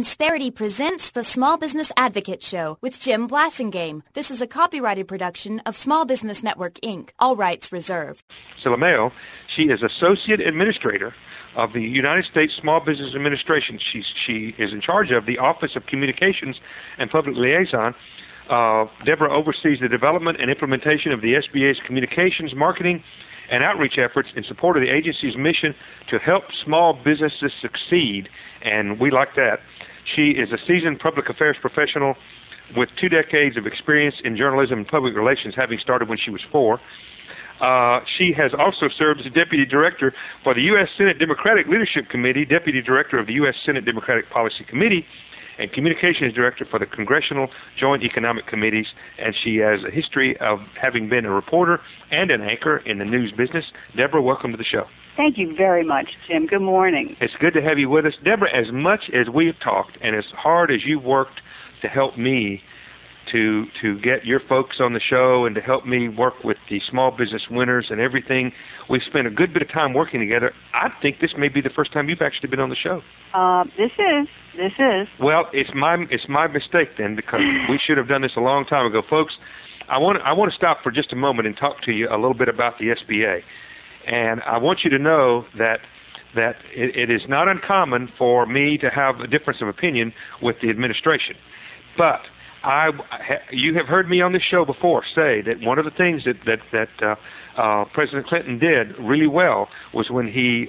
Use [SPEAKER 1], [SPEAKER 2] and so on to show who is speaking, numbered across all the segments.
[SPEAKER 1] Insperity presents the Small Business Advocate Show with Jim Blasingame. This is a copyrighted production of Small Business Network, Inc., all rights reserved.
[SPEAKER 2] Silameo, she is Associate Administrator of the United States Small Business Administration. She is in charge of the Office of Communications and Public Liaison. Deborah oversees the development and implementation of the SBA's communications, marketing, and outreach efforts in support of the agency's mission to help small businesses succeed, and we like that. She is a seasoned public affairs professional with 2 decades of experience in journalism and public relations, having started when she was 4. She has also served as Deputy Director for the U.S. Senate Democratic Leadership Committee, Deputy Director of the U.S. Senate Democratic Policy Committee, and Communications Director for the Congressional Joint Economic Committees, and she has a history of having been a reporter and an anchor in the news business. Deborah, welcome to the show.
[SPEAKER 3] Thank you very much, Jim. Good morning.
[SPEAKER 2] It's good to have you with us. Deborah, as much as we've talked and as hard as you've worked to help me to get your folks on the show and to help me work with the small business winners and everything, we've spent a good bit of time working together. I think this may be the first time you've actually been on the show.
[SPEAKER 3] This is.
[SPEAKER 2] Well, it's my mistake then, because we should have done this a long time ago. Folks, I want to stop for just a moment and talk to you a little bit about the SBA. And I want you to know that it is not uncommon for me to have a difference of opinion with the administration. But you have heard me on this show before say that one of the things that President Clinton did really well was when he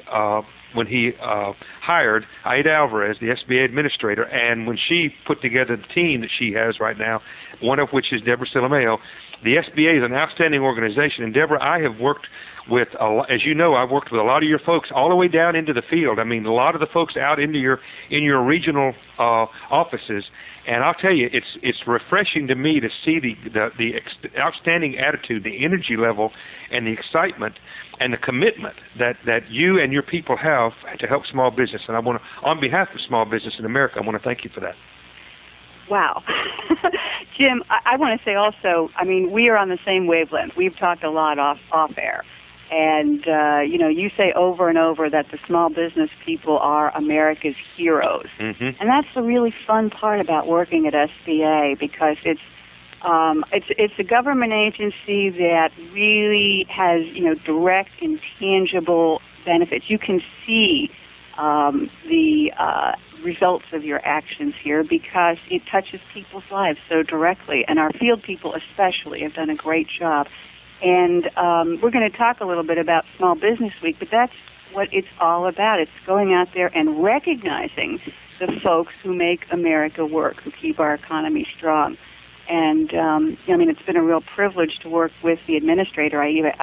[SPEAKER 2] hired Aida Alvarez, the SBA administrator, and when she put together the team that she has right now, one of which is Deborah Silameo. The SBA is an outstanding organization, and Deborah, I have worked with, as you know, I've worked with a lot of your folks all the way down into the field. I mean, a lot of the folks out in your regional offices, and I'll tell you, it's refreshing to me to see the outstanding attitude, the energy level, and the excitement and the commitment that you and your people have to help small business. And I want to, on behalf of small business in America, I want to thank you for that.
[SPEAKER 3] Wow. Jim, I want to say also, I mean, we are on the same wavelength. We've talked a lot off air. And, you say over and over that the small business people are America's heroes. Mm-hmm. And that's the really fun part about working at SBA, because it's a government agency that really has, direct and tangible benefits. You can see the results of your actions here because it touches people's lives so directly. And our field people especially have done a great job. And we're going to talk a little bit about Small Business Week, but that's what it's all about. It's going out there and recognizing the folks who make America work, who keep our economy strong. And, it's been a real privilege to work with the administrator, Aida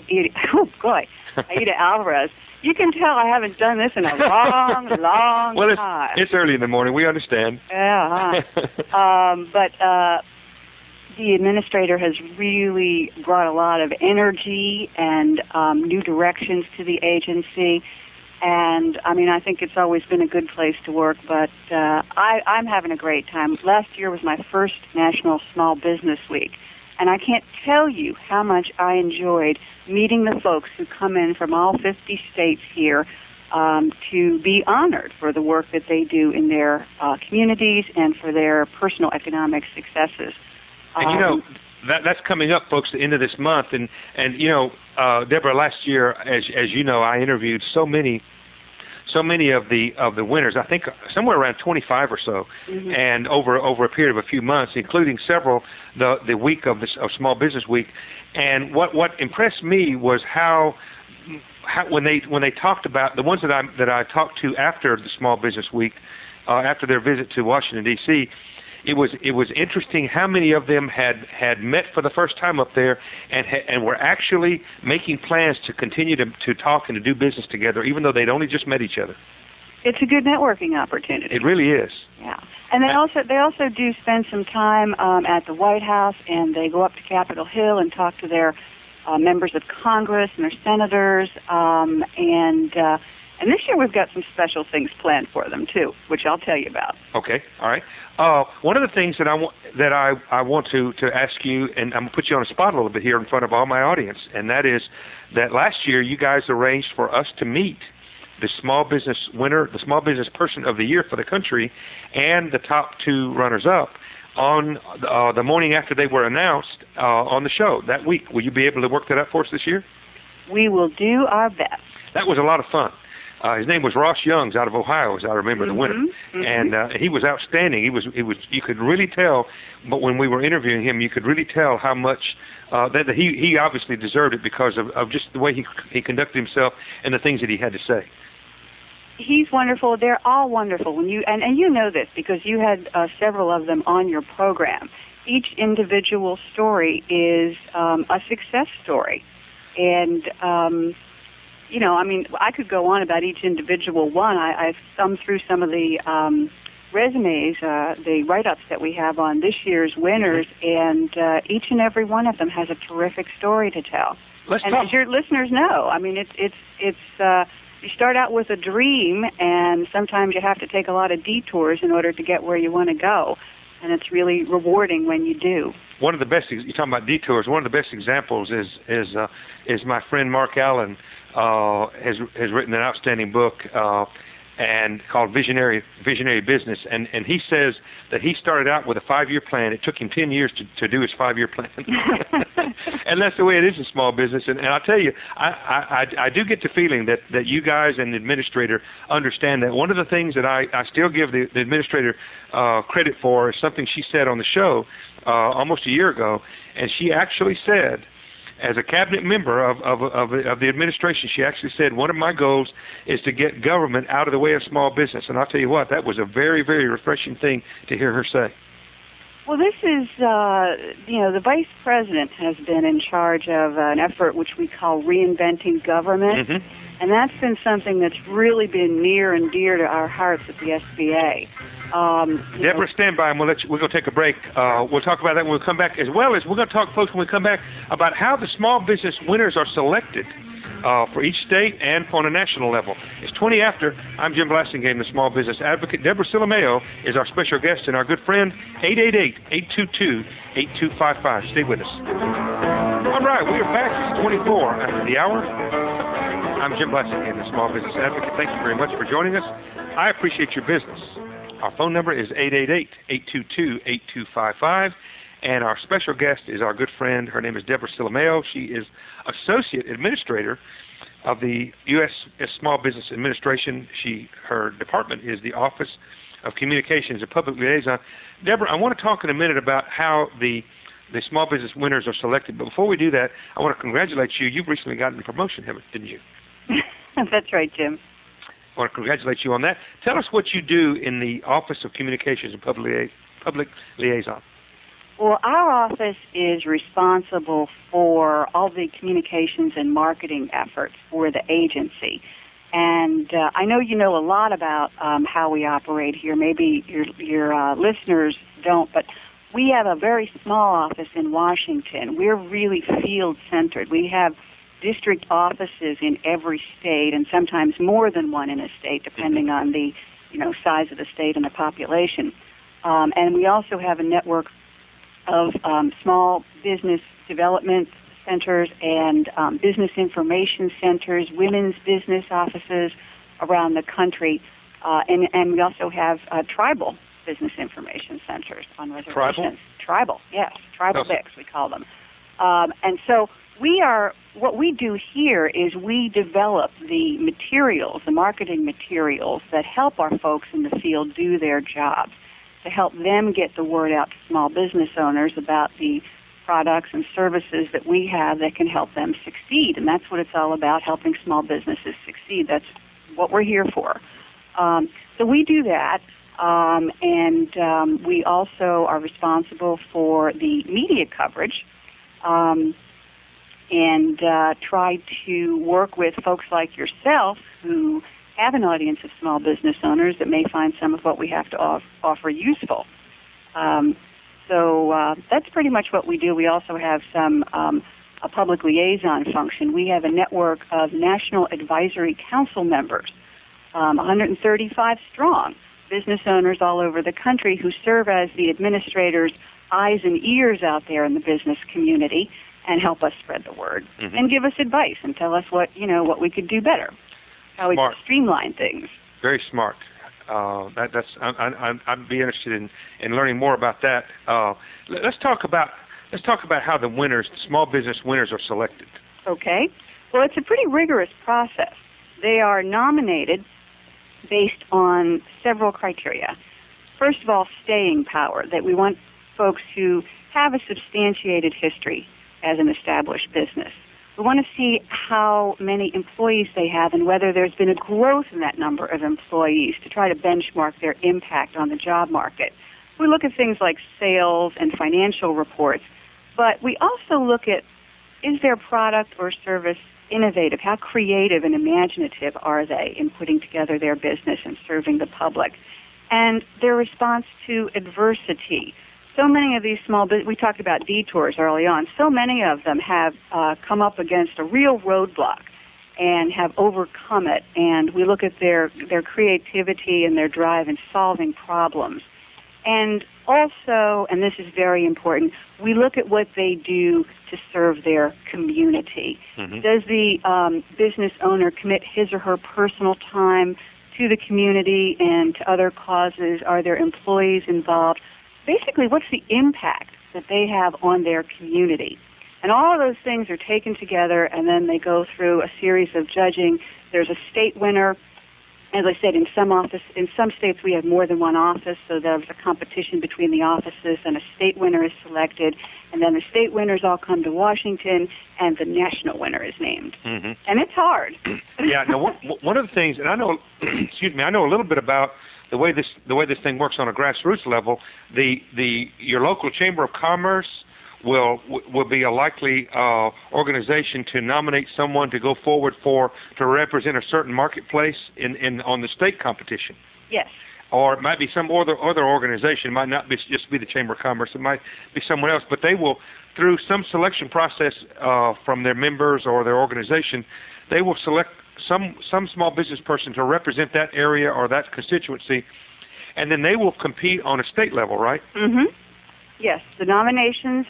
[SPEAKER 3] Alvarez. You can tell I haven't done this in a long time.
[SPEAKER 2] Well, it's early in the morning. We understand.
[SPEAKER 3] Yeah. But the administrator has really brought a lot of energy and new directions to the agency. And, I think it's always been a good place to work, but I'm having a great time. Last year was my first National Small Business Week, and I can't tell you how much I enjoyed meeting the folks who come in from all 50 states here to be honored for the work that they do in their communities and for their personal economic successes.
[SPEAKER 2] And that's coming up, folks, the end of this month. And Deborah, last year, as you know, I interviewed so many of the winners. I think somewhere around 25 or so, mm-hmm. and over a period of a few months, including several the week of Small Business Week. And what impressed me was how when they talked about the ones that I talked to after the Small Business Week, after their visit to Washington D.C. It was interesting how many of them had met for the first time up there and were actually making plans to continue to talk and to do business together, even though they'd only just met each other.
[SPEAKER 3] It's a good networking opportunity.
[SPEAKER 2] It really is.
[SPEAKER 3] Yeah, and they also do spend some time at the White House, and they go up to Capitol Hill and talk to their members of Congress and their senators, and this year we've got some special things planned for them too, which I'll tell you about.
[SPEAKER 2] Okay, all right. One of the things that I want to ask you, and I'm going to put you on the spot a little bit here in front of all my audience, and that is that last year you guys arranged for us to meet the small business winner, the small business person of the year for the country, and the top 2 runners-up on the morning after they were announced on the show that week. Will you be able to work that out for us this year?
[SPEAKER 3] We will do our best.
[SPEAKER 2] That was a lot of fun. His name was Ross Youngs out of Ohio, as I remember, the winner, and he was outstanding. He was. You could really tell, but when we were interviewing him, you could really tell how much that he obviously deserved it because of just the way he conducted himself and the things that he had to say.
[SPEAKER 3] He's wonderful. They're all wonderful. When you and you know this because you had several of them on your program. Each individual story is a success story, and. You know, I mean, I could go on about each individual one. I've thumbed through some of the resumes, the write-ups that we have on this year's winners, and each and every one of them has a terrific story to tell. As your listeners know, I mean, it's you start out with a dream, and sometimes you have to take a lot of detours in order to get where you want to go. And it's really rewarding when you do. One of the best, you're talking about detours, one of the best examples is my friend Mark Allen has written an outstanding book and called Visionary Business. And he says that he started out with a 5-year plan. It took him 10 years to do his 5-year plan. And that's the way it is in small business. And I'll tell you, I do get the feeling that you guys and the administrator understand that. One of the things that I still give the administrator credit for is something she said on the show almost a year ago. And she actually said, as a cabinet member of the administration, she actually said, one of my goals is to get government out of the way of small business. And I'll tell you what, that was a very, very refreshing thing to hear her say. Well, this is, the Vice President has been in charge of an effort which we call Reinventing Government. Mm-hmm. And that's been something that's really been near and dear to our hearts at the SBA. Deborah, stand by, and we're going to take a break. We'll talk about that when we come back, as well as we're going to talk, folks, when we come back, about how the small business winners are selected for each state and on a national level. It's 20 after. I'm Jim Blasingame, the small business advocate. Deborah Silameo is our special guest, and our good friend, 888-822-8255. Stay with us. All right, we are back. It's 24 after the hour. I'm Jim Blasingame, the small business advocate. Thank you very much for joining us. I appreciate your business. Our phone number is 888-822-8255. And our special guest is our good friend. Her name is Deborah Silameo. She is Associate Administrator of the U.S. Small Business Administration. Her department is the Office of Communications and Public Liaison. Deborah, I want to talk in a minute about how the small business winners are selected. But before we do that, I want to congratulate you. You've recently gotten a promotion, didn't you? That's right, Jim. I want to congratulate you on that. Tell us what you do in the Office of Communications and Public Liaison. Well, our office is responsible for all the communications and marketing efforts for the agency. And I know you know a lot about how we operate here. Maybe your listeners don't, but we have a very small office in Washington. We're really field-centered. We have district offices in every state, and sometimes more than one in a state, depending on the size of the state and the population. And we also have a network of small business development centers and business information centers, women's business offices around the country, and we also have tribal business information centers on reservations. Tribal, yes, tribal BICs we call them. And so what we do here is we develop the materials, the marketing materials that help our folks in the field do their jobs, to help them get the word out to small business owners about the products and services that we have that can help them succeed. And that's what it's all about, helping small businesses succeed. That's what we're here for. So we do that, and we also are responsible for the media coverage and try to work with folks like yourself who have an audience of small business owners that may find some of what we have to offer useful. So that's pretty much what we do. We also have a public liaison function. We have a network of National Advisory Council members, 135 strong, business owners all over the country who serve as the administrators' eyes and ears out there in the business community and help us spread the word and give us advice and tell us what we could do better. how we
[SPEAKER 2] Smart.
[SPEAKER 3] can streamline things.
[SPEAKER 2] Very smart. I'd be interested in learning more about that. Let's talk about how the winners, the small business winners, are selected.
[SPEAKER 3] Okay. Well, it's a pretty rigorous process. They are nominated based on several criteria. First of all, staying power, that we want folks who have a substantiated history as an established business. We want to see how many employees they have and whether there's been a growth in that number of employees to try to benchmark their impact on the job market. We look at things like sales and financial reports, but we also look at, is their product or service innovative? How creative and imaginative are they in putting together their business and serving the public? And their response to adversity. So many of these small businesses, we talked about detours early on, so many of them have come up against a real roadblock and have overcome it. And we look at their creativity and their drive in solving problems. And also, and this is very important, we look at what they do to serve their community. Mm-hmm. Does the business owner commit his or her personal time to the community and to other causes? Are there employees involved? Basically, what's the impact that they have on their community? And all of those things are taken together, and then they go through a series of judging. There's a state winner. As I said, in some states we have more than one office, so there's a competition between the offices, and a state winner is selected, and then the state winners all come to Washington, and the national winner is named. Mm-hmm. And it's hard.
[SPEAKER 2] Yeah. Now, one of the things, and I know, I know a little bit about the way this thing works on a grassroots level. Your local chamber of commerce will be a likely organization to nominate someone to go forward to represent a certain marketplace on the state competition.
[SPEAKER 3] Yes.
[SPEAKER 2] Or it might be some other organization. It might not just be the Chamber of Commerce. It might be someone else. But they will, through some selection process from their members or their organization, they will select some small business person to represent that area or that constituency, and then they will compete on a state level, right?
[SPEAKER 3] Mm-hmm. Yes, the nominations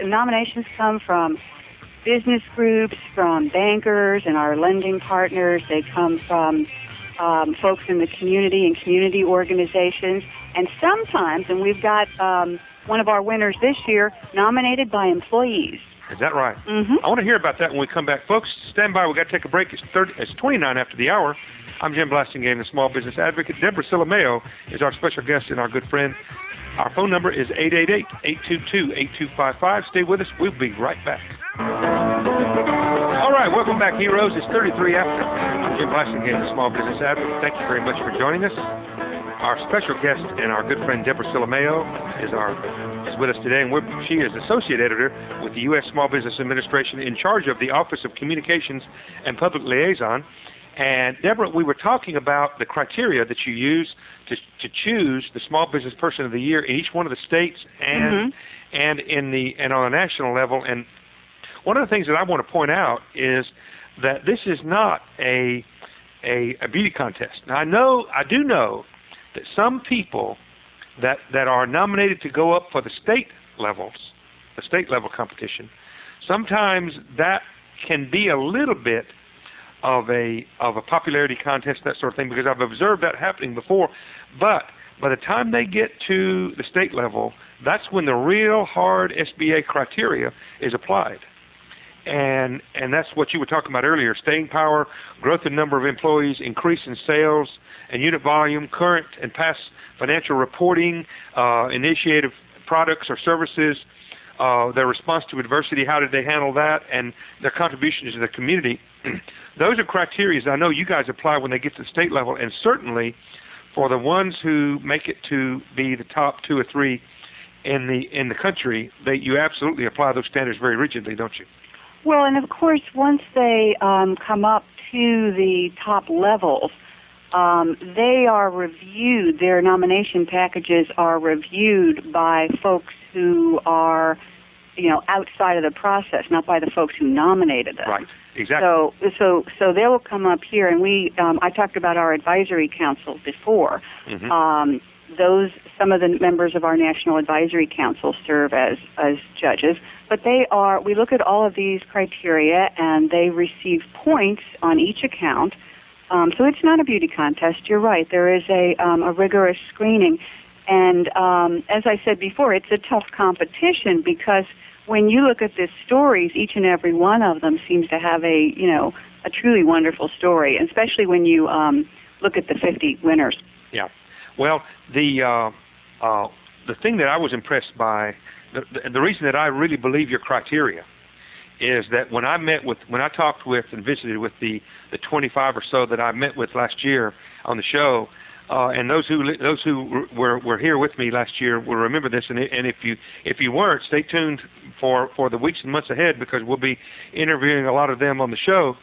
[SPEAKER 3] come from business groups, from bankers and our lending partners. They come from folks in the community and community organizations, and sometimes, and we've got one of our winners this year nominated by employees.
[SPEAKER 2] Is that right?
[SPEAKER 3] Mm-hmm.
[SPEAKER 2] I want to hear about that when we come back. Folks, stand by. We've got to take a break. It's 29 after the hour. I'm Jim Blasingame, the small business advocate. Deborah Silameo is our special guest and our good friend. Our phone number is 888-822-8255. Stay with us. We'll be right back. All right, welcome back, heroes. It's 33 after. I'm Jim Blasingame, the small business advocate. Thank you very much for joining us. Our special guest and our good friend Deborah Silameo is with us today, and she is associate editor with the U.S. Small Business Administration in charge of the Office of Communications and Public Liaison. And Deborah, we were talking about the criteria that you use to choose the Small Business Person of the Year in each one of the states and on a national level. And one of the things that I want to point out is that this is not a beauty contest. Now I do know that some people that are nominated to go up for the state level competition, sometimes that can be a little bit of a popularity contest, that sort of thing, because I've observed that happening before. But by the time they get to the state level, that's when the real hard SBA criteria is applied. And that's what you were talking about earlier: staying power, growth in number of employees, increase in sales and unit volume, current and past financial reporting, initiative products or services, their response to adversity, how did they handle that, and their contributions to the community. Those are criteria I know you guys apply when they get to the state level, and certainly for the ones who make it to be the top 2 or 3 in the country, you absolutely apply those standards very rigidly, don't you?
[SPEAKER 3] Well, and of course, once they come up to the top levels, they are reviewed. Their nomination packages are reviewed by folks who are, outside of the process, not by the folks who nominated them.
[SPEAKER 2] Right. Exactly.
[SPEAKER 3] So they will come up here, and I talked about our advisory council before. Mm-hmm. Some of the members of our National Advisory Council serve as judges, but we look at all of these criteria, and they receive points on each account So it's not a beauty contest. You're right. There is a rigorous screening. And as I said before, it's a tough competition because when you look at the stories, each and every one of them seems to have a truly wonderful story, especially when you look at the 50 winners.
[SPEAKER 2] Yeah. Well, the thing that I was impressed by, the reason that I really believe your criteria is that when I talked with and visited with the 25 or so that I met with last year on the show, and those who were here with me last year will remember this. And if you weren't, stay tuned for the weeks and months ahead because we'll be interviewing a lot of them on the show.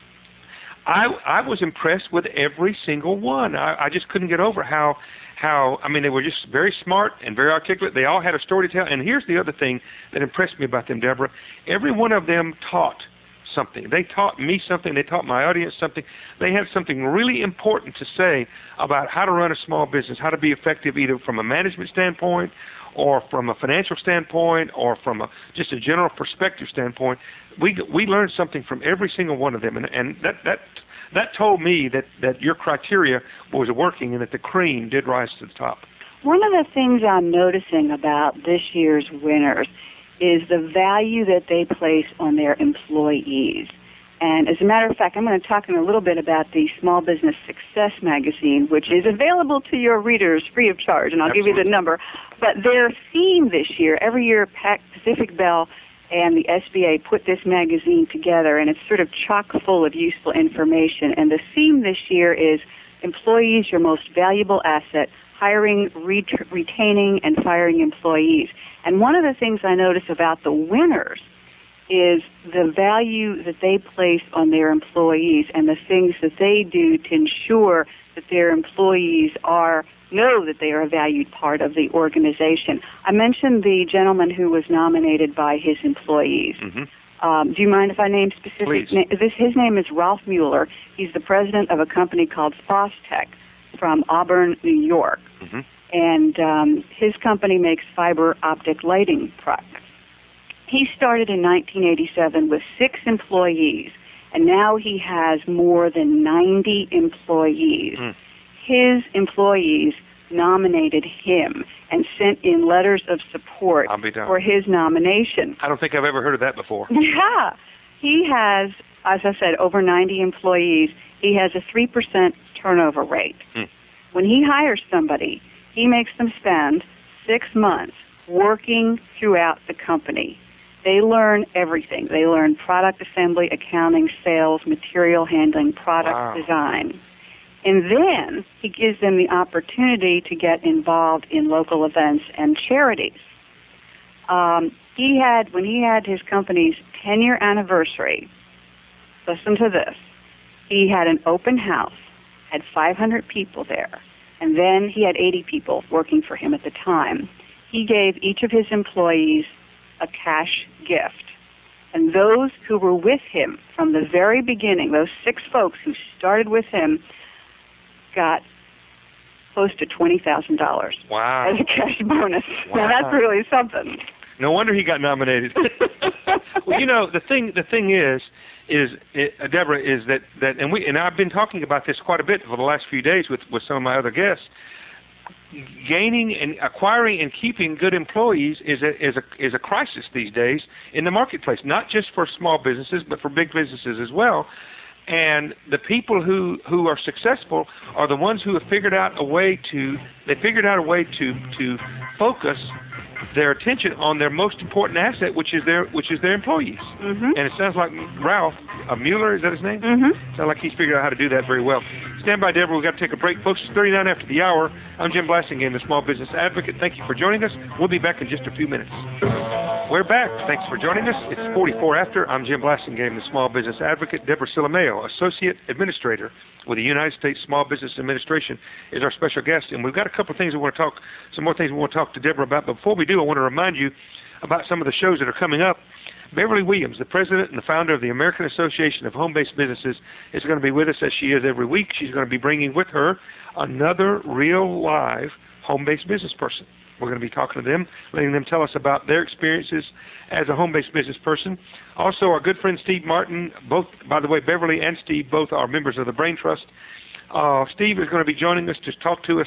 [SPEAKER 2] I was impressed with every single one. I just couldn't get over how they were just very smart and very articulate. They all had a story to tell. And here's the other thing that impressed me about them, Deborah. Every one of them taught something. They taught me something. They taught my audience something. They had something really important to say about how to run a small business, how to be effective either from a management standpoint or from a financial standpoint or from just a general perspective standpoint. We learned something from every single one of them, and that told me that your criteria was working and that the cream did rise to the top.
[SPEAKER 3] One of the things I'm noticing about this year's winners is the value that they place on their employees. And as a matter of fact, I'm going to talk in a little bit about the Small Business Success magazine, which is available to your readers free of charge, and I'll
[SPEAKER 2] Absolutely.
[SPEAKER 3] give you the number. But their theme this year, every year Pacific Bell and the SBA put this magazine together, and it's sort of chock full of useful information. And the theme this year is employees, your most valuable asset, hiring, retaining, and firing employees. And one of the things I notice about the winners is the value that they place on their employees and the things that they do to ensure that their employees know that they are a valued part of the organization. I mentioned the gentleman who was nominated by his employees.
[SPEAKER 2] Mm-hmm.
[SPEAKER 3] Do you mind if I name specific names? His name is Ralph Mueller. He's the president of a company called Fostech from Auburn, New York.
[SPEAKER 2] Mm-hmm.
[SPEAKER 3] And his company makes fiber optic lighting products. He started in 1987 with 6 employees, and now he has more than 90 employees.
[SPEAKER 2] Mm.
[SPEAKER 3] His employees nominated him and sent in letters of support for his nomination.
[SPEAKER 2] I don't think I've ever heard of that before.
[SPEAKER 3] Yeah. He has, as I said, over 90 employees. He has a 3% turnover rate.
[SPEAKER 2] Mm.
[SPEAKER 3] When he hires somebody, he makes them spend 6 months working throughout the company. They learn everything. They learn product assembly, accounting, sales, material handling, product design. And then he gives them the opportunity to get involved in local events and charities. When he had his company's 10-year anniversary, listen to this, he had an open house, had 500 people there, and then he had 80 people working for him at the time. He gave each of his employees a cash gift. And those who were with him from the very beginning, those 6 folks who started with him, got close to $20,000
[SPEAKER 2] wow.
[SPEAKER 3] as a cash bonus.
[SPEAKER 2] Wow.
[SPEAKER 3] Now that's really something.
[SPEAKER 2] No wonder he got nominated. Well, the thing is Deborah, is that and I've been talking about this quite a bit for the last few days with some of my other guests. Gaining and acquiring and keeping good employees is a crisis these days in the marketplace, not just for small businesses but for big businesses as well. And the people who are successful are the ones who have figured out a way to focus their attention on their most important asset, which is their employees.
[SPEAKER 3] Mm-hmm.
[SPEAKER 2] And it sounds like Ralph Mueller, is that his name?
[SPEAKER 3] Mm-hmm.
[SPEAKER 2] Sounds like he's figured out how to do that very well. Stand by, Deborah. We've got to take a break. Folks, it's 39 after the hour. I'm Jim Blasingame, the Small Business Advocate. Thank you for joining us. We'll be back in just a few minutes. We're back. Thanks for joining us. It's 44 after. I'm Jim Blasingame, the Small Business Advocate. Deborah Silameo, Associate Administrator with the United States Small Business Administration, is our special guest. And we've got a couple of things some more things we want to talk to Deborah about. But before we do, I want to remind you about some of the shows that are coming up, Beverly Williams, the president and the founder of the American Association of Home-Based Businesses, is going to be with us as she is every week. She's going to be bringing with her another real live home-based business person. We're going to be talking to them, letting them tell us about their experiences as a home-based business person. Also, our good friend Steve Martin, both, by the way, Beverly and Steve, both are members of the Brain Trust. Steve is going to be joining us to talk to us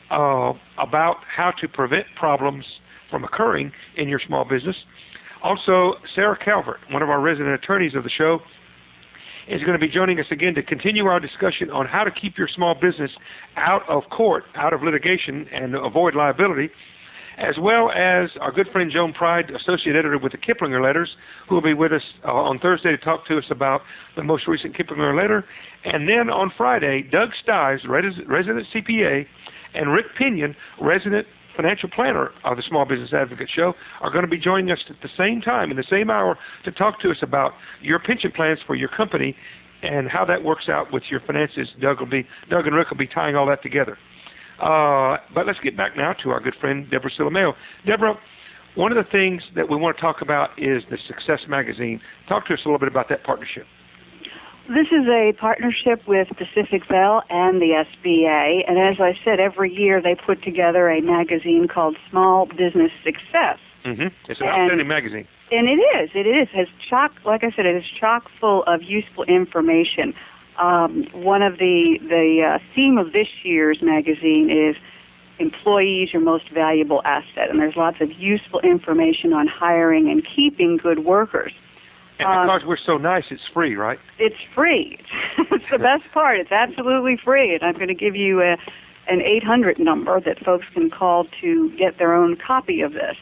[SPEAKER 2] about how to prevent problems from occurring in your small business. Also, Sarah Calvert, one of our resident attorneys of the show, is going to be joining us again to continue our discussion on how to keep your small business out of court, out of litigation, and avoid liability, as well as our good friend Joan Pride, associate editor with the Kiplinger Letters, who will be with us on Thursday to talk to us about the most recent Kiplinger letter. And then on Friday, Doug Stives, resident CPA, and Rick Pinion, resident financial planner of the Small Business Advocate Show, are going to be joining us at the same time, in the same hour, to talk to us about your pension plans for your company and how that works out with your finances. Doug and Rick will be tying all that together. But let's get back now to our good friend, Deborah Silamayo. Deborah, one of the things that we want to talk about is the Success Magazine. Talk to us a little bit about that partnership.
[SPEAKER 3] This is a partnership with Pacific Bell and the SBA, and as I said, every year they put together a magazine called Small Business Success.
[SPEAKER 2] Mm-hmm. It's an outstanding magazine.
[SPEAKER 3] And it is. It has like I said, it is chock full of useful information. One of the theme of this year's magazine is employees, your most valuable asset, and there's lots of useful information on hiring and keeping good workers.
[SPEAKER 2] And because we're so nice, it's free, right?
[SPEAKER 3] It's free. It's the best part. It's absolutely free. And I'm going to give you an 800 number that folks can call to get their own copy of this.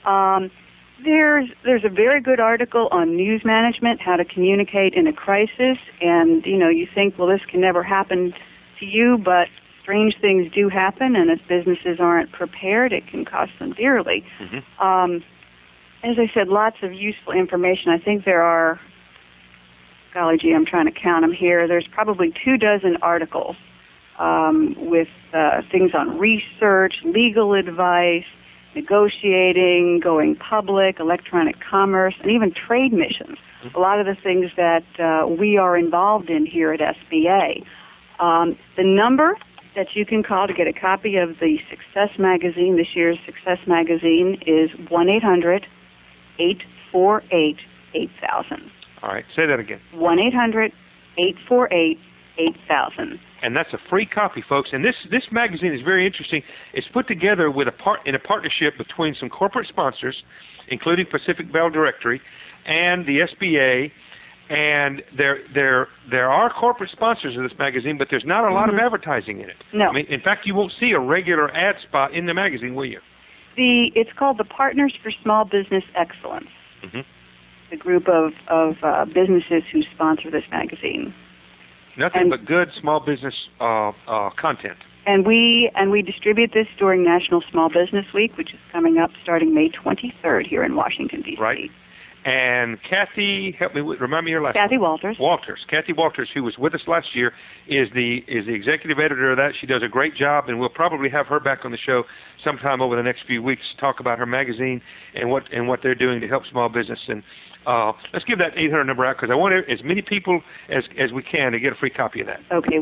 [SPEAKER 3] There's a very good article on news management, how to communicate in a crisis. And, you think, well, this can never happen to you, but strange things do happen. And if businesses aren't prepared, it can cost them dearly. Mm-hmm. As I said, lots of useful information. I think there are, golly gee, I'm trying to count them here. There's probably 24 articles with things on research, legal advice, negotiating, going public, electronic commerce, and even trade missions. A lot of the things that we are involved in here at SBA. The number that you can call to get a copy of the Success Magazine, this year's Success Magazine, is 1-800-848-8000.
[SPEAKER 2] All right, say that again.
[SPEAKER 3] 1-800-848-8000.
[SPEAKER 2] And that's a free copy, folks. And this magazine is very interesting. It's put together with in a partnership between some corporate sponsors, including Pacific Bell Directory and the SBA. And there are corporate sponsors of this magazine, but there's not a lot of advertising in it.
[SPEAKER 3] No.
[SPEAKER 2] I mean, in fact, you won't see a regular ad spot in the magazine, will you?
[SPEAKER 3] It's called the Partners for Small Business Excellence. Mm-hmm. The group of businesses who sponsor this magazine.
[SPEAKER 2] Nothing but good small business content.
[SPEAKER 3] And we distribute this during National Small Business Week, which is coming up starting May 23rd here in Washington, D.C.
[SPEAKER 2] Right. And Kathy, remind me your last name.
[SPEAKER 3] Kathy Walters.
[SPEAKER 2] Kathy Walters, who was with us last year, is the executive editor of that. She does a great job, and we'll probably have her back on the show sometime over the next few weeks to talk about her magazine and what they're doing to help small business. And let's give that 800 number out, because I want as many people as we can to get a free copy of that.
[SPEAKER 3] Okay,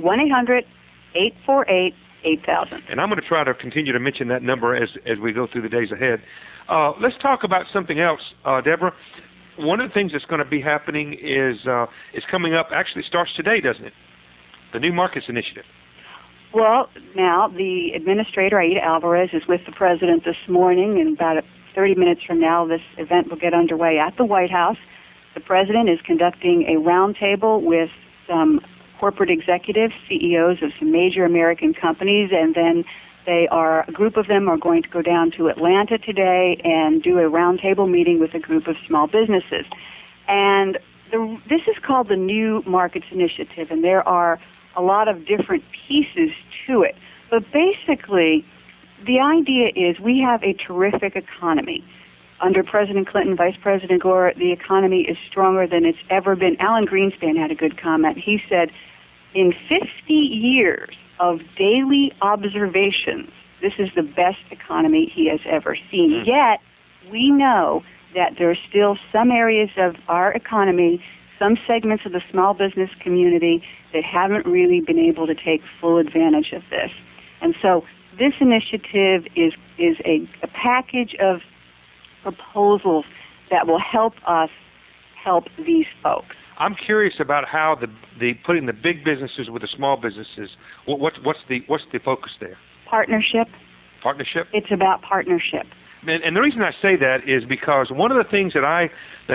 [SPEAKER 3] 1-800-848-8000.
[SPEAKER 2] And I'm going to try to continue to mention that number as we go through the days ahead. Let's talk about something else, Deborah. One of the things that's going to be happening is coming up, actually starts today, doesn't it? The New Markets Initiative.
[SPEAKER 3] Well, now the administrator, Aida Alvarez, is with the president this morning, and about 30 minutes from now this event will get underway at the White House. The president is conducting a roundtable with some corporate executives, CEOs of some major American companies, and then a group of them are going to go down to Atlanta today and do a roundtable meeting with a group of small businesses. And this is called the New Markets Initiative, and there are a lot of different pieces to it. But basically, the idea is we have a terrific economy. Under President Clinton, Vice President Gore, the economy is stronger than it's ever been. Alan Greenspan had a good comment. He said, in 50 years of daily observations, this is the best economy he has ever seen. Yet, we know that there are still some areas of our economy, some segments of the small business community that haven't really been able to take full advantage of this. And so this initiative is a package of proposals that will help us help these folks.
[SPEAKER 2] I'm curious about how the putting the big businesses with the small businesses. What's the focus there?
[SPEAKER 3] Partnership.
[SPEAKER 2] Partnership.
[SPEAKER 3] It's about partnership.
[SPEAKER 2] And the reason I say that is because one of the things that I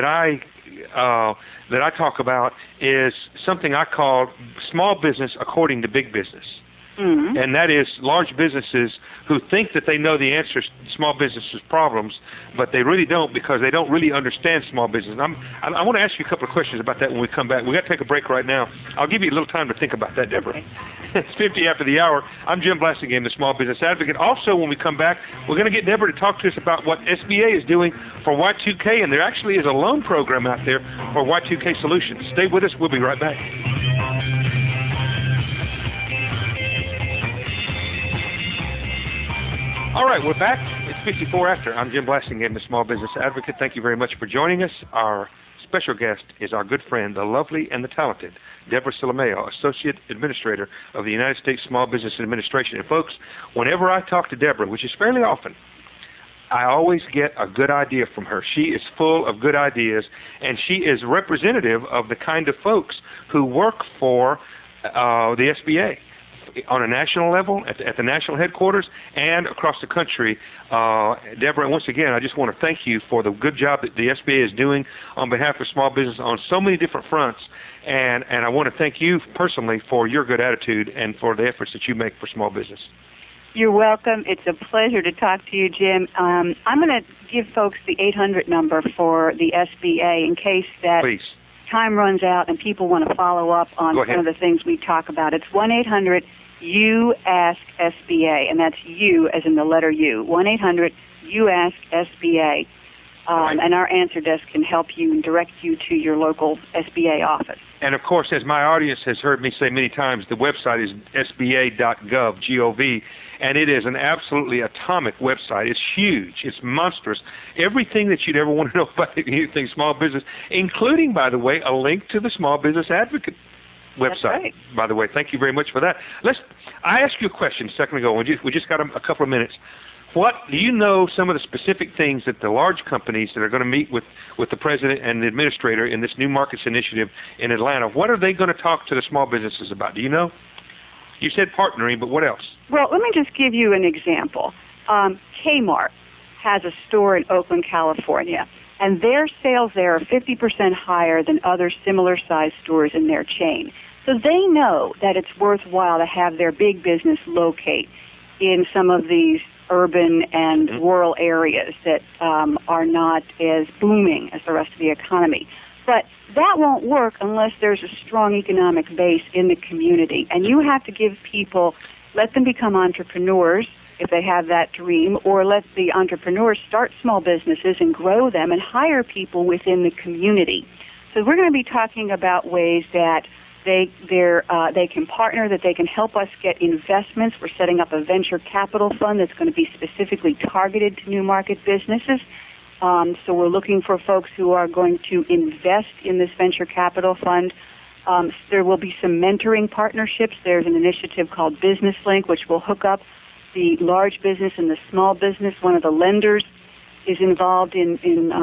[SPEAKER 2] talk about is something I call small business according to big business. Mm-hmm. And that is large businesses who think that they know the answers to small businesses' problems, but they really don't because they don't really understand small business. I want to ask you a couple of questions about that when we come back. We've got to take a break right now. I'll give you a little time to think about that, Deborah.
[SPEAKER 3] Okay.
[SPEAKER 2] It's 50 after the hour. I'm Jim Blasingame, the Small Business Advocate. Also, when we come back, we're going to get Deborah to talk to us about what SBA is doing for Y2K, and there actually is a loan program out there for Y2K solutions. Stay with us. We'll be right back. All right, we're back. It's 54 after. I'm Jim Blasingame, the Small Business Advocate. Thank you very much for joining us. Our special guest is our good friend, the lovely and the talented Deborah Solomeo, Associate Administrator of the United States Small Business Administration. And folks, whenever I talk to Deborah, which is fairly often, I always get a good idea from her. She is full of good ideas, and she is representative of the kind of folks who work for the SBA. On a national level, at the national headquarters, and across the country. Deborah, once again, I just want to thank you for the good job that the SBA is doing on behalf of small business on so many different fronts, and I want to thank you personally for your good attitude and for the efforts that you make for small business.
[SPEAKER 3] You're welcome. It's a pleasure to talk to you, Jim. I'm going to give folks the 800 number for the SBA in case that
[SPEAKER 2] Please.
[SPEAKER 3] Time runs out and people want to follow up on some of the things we talk about. It's 1-800-YOU-ASK-SBA, and that's you as in the letter U. 1-800-YOU-ASK-SBA,
[SPEAKER 2] right.
[SPEAKER 3] And our answer desk can help you and direct you to your local SBA office.
[SPEAKER 2] And, of course, as my audience has heard me say many times, the website is sba.gov, G-O-V, and it is an absolutely atomic website. It's huge. It's monstrous. Everything that you'd ever want to know about anything small business, including, by the way, a link to the Small Business Advocate website.
[SPEAKER 3] That's right.
[SPEAKER 2] By the way, thank you very much for that. I asked you a question a second ago. We just got a couple of minutes. What do you know some of the specific things that the large companies that are going to meet with the president and the administrator in this New Markets Initiative in Atlanta, what are they going to talk to the small businesses about? Do you know? You said partnering, but what else?
[SPEAKER 3] Well, let me just give you an example. Kmart has a store in Oakland, California, and their sales there are 50% higher than other similar-sized stores in their chain. So they know that it's worthwhile to have their big business locate in some of these urban and rural areas that are not as booming as the rest of the economy. But that won't work unless there's a strong economic base in the community. And you have to give people, let them become entrepreneurs if they have that dream, or let the entrepreneurs start small businesses and grow them and hire people within the community. So we're going to be talking about ways that they can partner, that they can help us get investments. We're setting up a venture capital fund that's going to be specifically targeted to new market businesses. So we're looking for folks who are going to invest in this venture capital fund. There will be some mentoring partnerships. There's an initiative called Business Link, which will hook up the large business and the small business. One of the lenders is involved in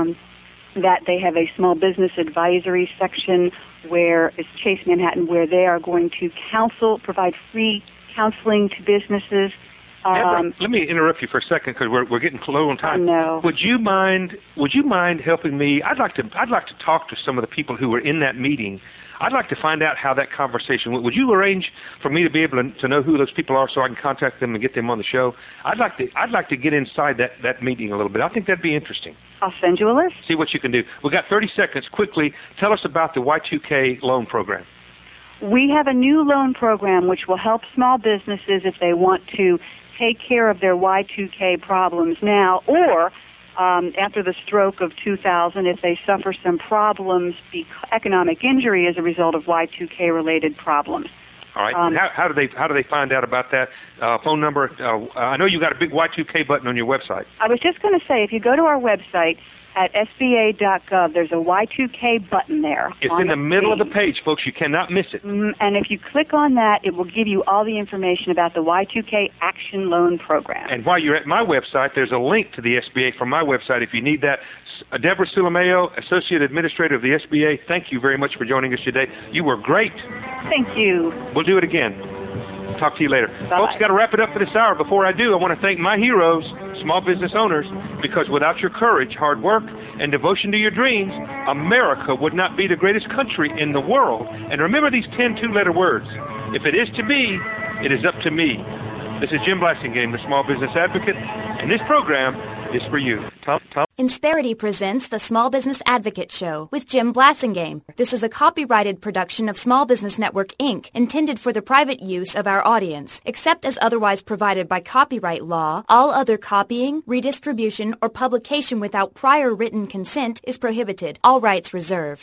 [SPEAKER 3] that. They have a small business advisory section where it's Chase Manhattan, where they are going to provide free counseling to businesses.
[SPEAKER 2] Deborah, let me interrupt you for a second because we're getting low on time.
[SPEAKER 3] No.
[SPEAKER 2] Would you mind helping me? I'd like to talk to some of the people who were in that meeting. I'd like to find out how that conversation went. Would you arrange for me to be able to know who those people are so I can contact them and get them on the show? I'd like to get inside that meeting a little bit. I think that'd be interesting.
[SPEAKER 3] I'll send you a list.
[SPEAKER 2] See what you can do. We've got 30 seconds. Quickly, tell us about the Y2K loan program.
[SPEAKER 3] We have a new loan program which will help small businesses if they want to take care of their Y2K problems now, or after the stroke of 2000, if they suffer some problems, economic injury as a result of Y2K-related problems.
[SPEAKER 2] All right. How do they find out about that? Phone number? I know you got a big Y2K button on your website.
[SPEAKER 3] I was just going to say, if you go to our website, at SBA.gov. There's a Y2K button there.
[SPEAKER 2] It's in the middle of the page, folks. You cannot miss it.
[SPEAKER 3] And if you click on that, it will give you all the information about the Y2K Action Loan Program.
[SPEAKER 2] And while you're at my website, there's a link to the SBA from my website if you need that. Deborah Sulameo, Associate Administrator of the SBA, thank you very much for joining us today. You were great.
[SPEAKER 3] Thank you.
[SPEAKER 2] We'll do it again. Talk to you later.
[SPEAKER 3] Bye-bye.
[SPEAKER 2] Folks, got to wrap it up for this hour. Before I do, I want to thank my heroes, small business owners, because without your courage, hard work, and devotion to your dreams, America would not be the greatest country in the world. And remember these 10 two-letter words. If it is to be, it is up to me. This is Jim Blasingame, the Small Business Advocate, and this program is for you. Tom?
[SPEAKER 1] Insperity presents the Small Business Advocate Show with Jim Blasingame. This is a copyrighted production of Small Business Network, Inc., intended for the private use of our audience. Except as otherwise provided by copyright law, all other copying, redistribution, or publication without prior written consent is prohibited. All rights reserved.